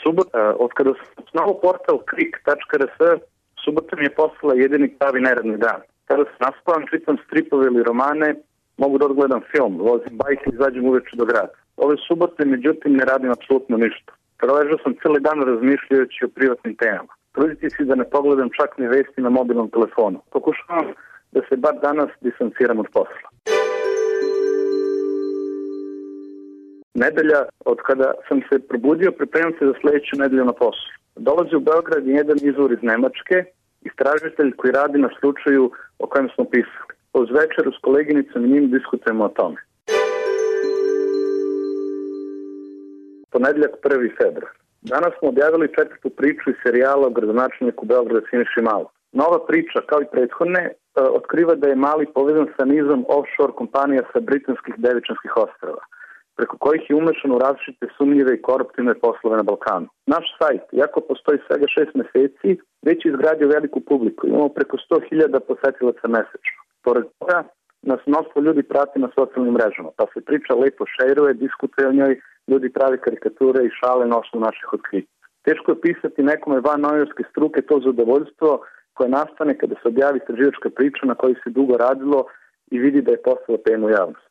Subota, od kada sam osnovao portal krik.rs, subota mi je postala jedini pravi neradni dan. Kada se naspavam, čitam stripove ili romane, mogu da odgledam film, vozim bajke i izađem uveče do grada. Ove subote, međutim, ne radim apsolutno ništa. Proležao sam cijeli dan razmišljajući o privatnim temama. Truditi si da ne pogledam čak ni vesti na mobilnom telefonu. Pokušavam da se bar danas distanciram od posla. Nedelja, od kada sam se probudio, pripremam se za sledeću nedelju na poslu. Dolazi u Beograd jedan izvor iz Nemačke, istražitelj koji radi na slučaju o kojem smo pisali. Uz večeru s koleginicom i njim diskutujemo o tome. Ponedeljak 1. februar. Danas smo objavili 4. priču iz serijala o gradonačelniku Beograda Siniši Malog. Nova priča, kao i prethodne, otkriva da je Mali povezan sa nizom offshore kompanija sa britanskih Devičanskih ostrava, preko kojih je umešan u različite sumnjive i koruptivne poslove na Balkanu. Naš sajt, iako postoji svega 6 meseci, već je izgradio veliku publiku. Imamo preko 100.000 posetilaca mesečno. Pored toga, nas mnoštvo ljudi prati na socijalnim mrežama, pa se priča lepo šeruje, diskutuje o njoj, ljudi pravi karikature i šale na osnovu naših otkrića. Teško je pisati nekome van novinarske struke to zadovoljstvo koje nastane kada se objavi istraživačka priča na kojoj se dugo radilo i vidi da je postala tema u javnosti.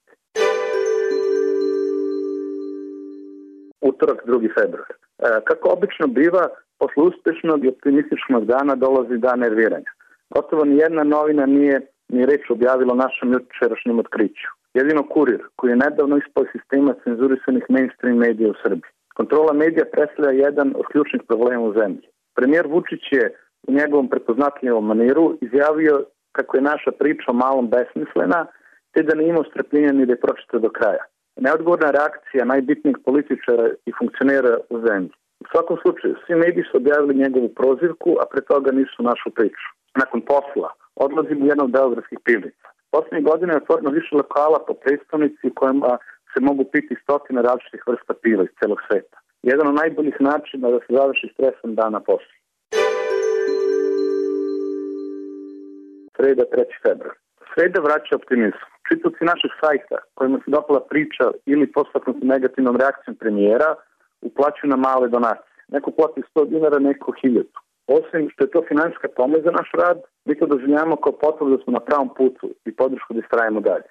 Utorak 2. februar. Kako obično biva, posle uspešnog i optimističnog dana dolazi dan nerviranja. Gotovo nijedna novina nije ni reč objavila o našem jučerašnjem otkriću. Jedino Kurir, koji je nedavno ispao sistema cenzurisanih mainstream medija u Srbiji. Kontrola medija predstavlja jedan od ključnih problema u zemlji. Premijer Vučić je u njegovom prepoznatljivom maniru izjavio kako je naša priča o Malom besmislena, te da ne imao strpljenja ni da je pročita do kraja. Neodgovorna reakcija najbitnijih političara i funkcionera u zemlji. U svakom slučaju, svi mediji su objavili njegovu prozivku, a pre toga nisu našu priču. Nakon posla, odlazim u jednu od beogradskih pivnica. Poslednjih godina je otvoreno više lokala po prestonici u kojima se mogu piti stotine različitih vrsta piva iz celog sveta. Jedan od najboljih načina da se završi stresan dan na poslu. Sreda 3. februar. Sreda vraća optimizam. Čitavci našeg sajta, kojima se dopala priča ili postaknuti negativnom reakcijom premijera, uplaćuju na male donacije. Neko plati 100 dinara, neko 1000. Osim što je to finansijska pomoć za naš rad, mi to doživljamo kao potvrdu da smo na pravom putu i podršku da istrajemo dalje.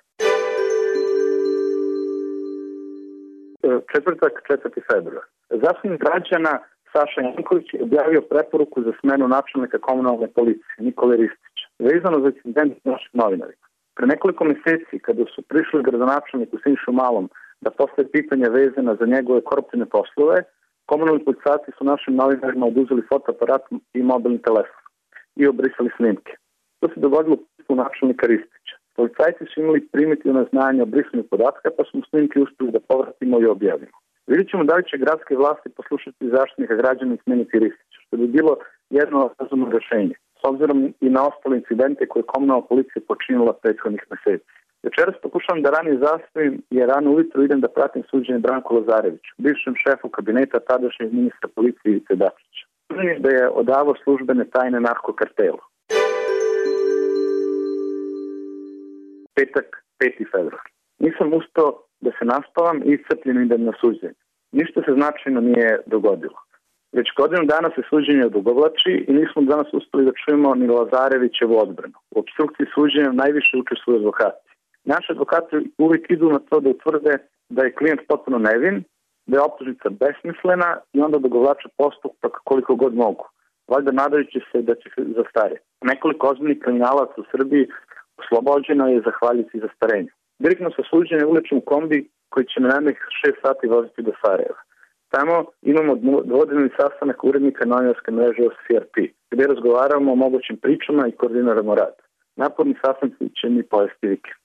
Četvrtak 4. februar. Zaštitnik građana Saša Janković je objavio preporuku za smenu načelnika komunalne policije Nikole Ristića, vezano za incident s naših novinarima. Pre nekoliko meseci, kada su prišli gradonačelniku Sinišu Malom da postave pitanja vezana za njegove koruptivne poslove, komunalni policajci su našim novinarima oduzeli fotoaparat i mobilni telefon i obrisali snimke. To se dogodilo u načelnika Ristića. Policajci su imali primitivno znanje o brisanju podatka, pa smo snimke uspeli da povratimo i objavimo. Vidjet ćemo da li će gradske vlasti poslušati zaštitnika građana i smeniti Ristića, što bi bilo jedno razumno rešenje, s obzirom i na ostale incidente koje je komunalna policija počinila prethodnih meseci. Večeras pokušavam da ranije zastavim, jer rano ujutru idem da pratim suđenje Branku Lazareviću, bivšem šefu kabineta tadašnjeg ministra policije Ivice Dačića. Suđen je da je odavao službene tajne narkokartelu. Petak 5. februar. Nisam uspeo da se naspavam i iscrpljen idem na suđenje. Ništa se značajno nije dogodilo. Već godinu dana se suđenje odugovlači i nismo danas uspeli da čujemo ni Lazarevićevu odbranu. U opstrukciji suđenja najviše učestvuju advokati. Naši advokati uvijek idu na to da utvrde da je klijent potpuno nevin, da je optužnica besmislena i onda dogovlače postupak koliko god mogu. Valjda nadajući se da će se zastarjeti. Nekoliko ozbiljnih kriminalaca u Srbiji oslobođeno je zahvaljujući zastarenju. Direktno sa suđenja ulećem u kombi koji će na narednih 6 sati voziti do Sarajeva. Tamo imamo dvodnevni sastanak urednika novinarske mreže CRP, gdje razgovaramo o mogućim pričama i koordiniramo rad. Naporni sastanci će mi pojesti vikend.